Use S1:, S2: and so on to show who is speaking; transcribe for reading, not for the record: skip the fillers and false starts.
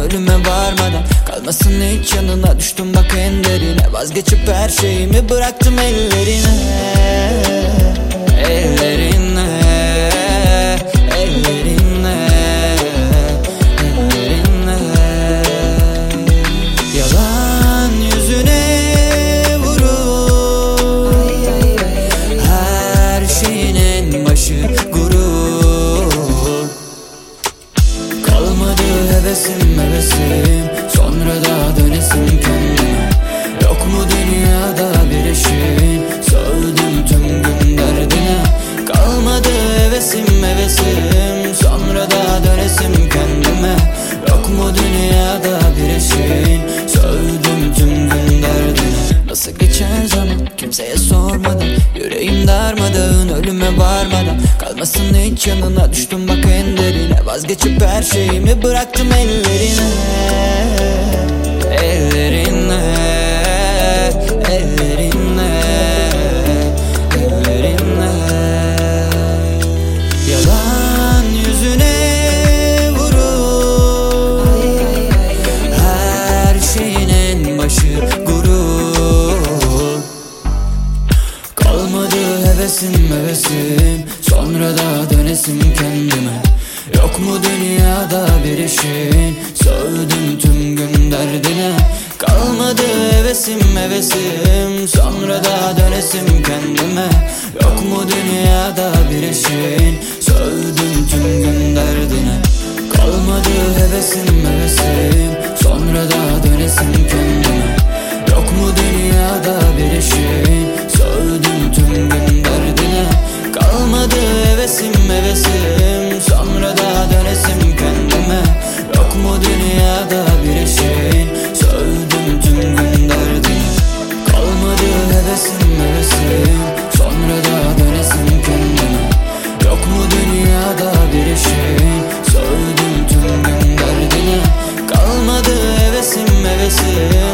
S1: ölüme varmadan. Kalmasın hiç yanına, düştüm bak en derine. Vazgeçip her şeyimi bıraktım ellerine. Ellerine, ellerine, ellerine. Yalan yüzüne vurur, her şeyin en başı gurur. Kalmadı hevesim hevesim, sonra da dönesim kendime. Yok mu dünyada bir eşin, sövdüm tüm gün derdine. Kalmadı hevesim hevesim, sonra da dönesim kendime. Yok mu dünyada bir eşin, sövdüm tüm gün derdine. Nasıl geçer zaman kimseye sormadan, yüreğim darmadağın ölüme varmadan. Kalmasın hiç yanına, düştüm bak en derine. Vazgeçip her şeyimi bıraktım ellerine. Ellerine, ellerine, ellerine. Yalan yüzüne vurur, her şeyin en başı gurur. Kalmadı hevesim hevesim, sonra da dönesim kendime. Yok mu dünyada bir eşin, sövdüm tüm gün derdine. Kalmadı hevesim hevesim, sonra da dönesim kendime. Yok mu dünyada bir eşin, sövdüm tüm gün derdine. Kalmadı hevesim hevesim, sonra da dönesim kendime. Yok mu dünyada bir eşin, sövdüm tüm gün derdine. Kalmadı hevesim hevesim, sonra da dönesim kendime. Yok mu dünyada bir eşin, sövdüm tüm gün derdine. Kalmadı hevesim hevesim, sonra da dönesim kendime. Yok mu dünyada bir eşin, sövdüm tüm gün derdine. Kalmadı hevesim hevesim,